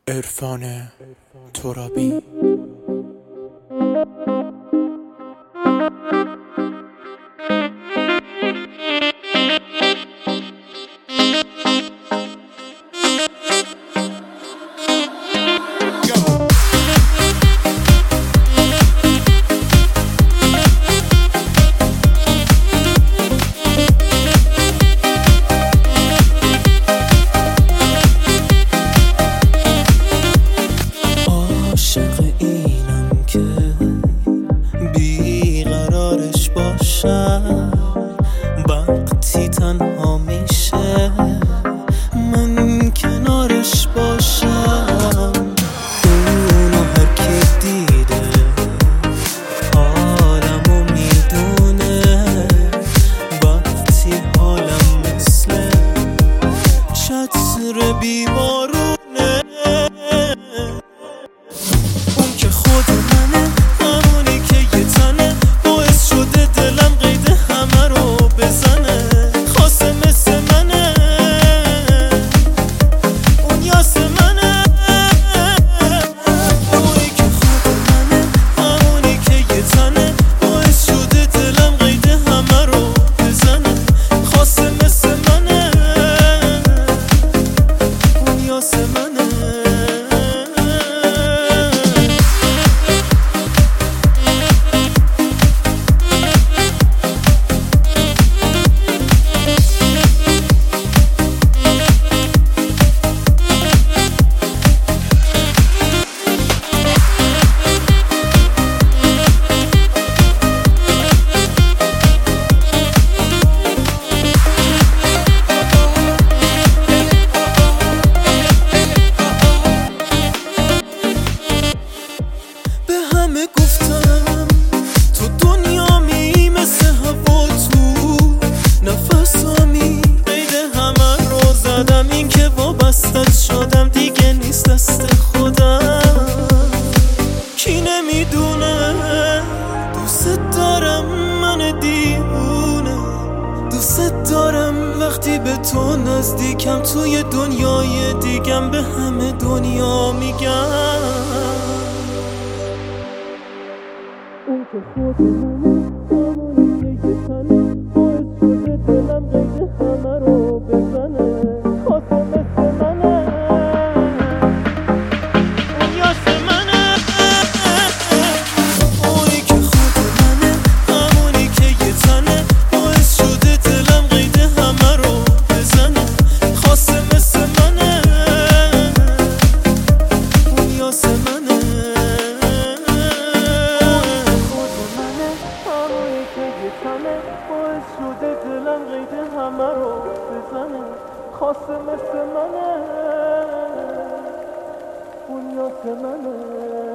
عرفان ترابی. وقتی تنها میشه من کنارش باشم. اونو هر کی دیده حالمو میدونه وقتی حالم مثل چتر بیمارونه. اون که خود منه، همونی که یه تنه باعث شده دلم قید همه رو بزنه. خواسته مثل منه، اون یاس منه. اونی که خود منه، همونی که یه تنه باعث شده دلم قید همه رو بزنه. خواسته مثل منه، اون یاس منه. همه گفتم تو دنیا می مثل هوا تو نفسامی. قید همه رو زدم، این که وابستت شدم دیگه نیست دست خودم. کی نمیدونه دوست دارم من دیوونه. دوست دارم وقتی به تو نزدیکم، توی دنیای دیگم به همه دنیا میگم. اون که خود منه، همونی که یه تنه باعث شده دلم قید همه رو بزنه. خواسته مثل منه، اون یاس منه. اونی که خود منه، همونی که یه تنه باعث شده دلم قید همه رو بزنه. خواسته مثل منه، اون یاس منه. باعث شده دلم قید همه رو بزنه. خواسته مثل منه، اون یاس منه.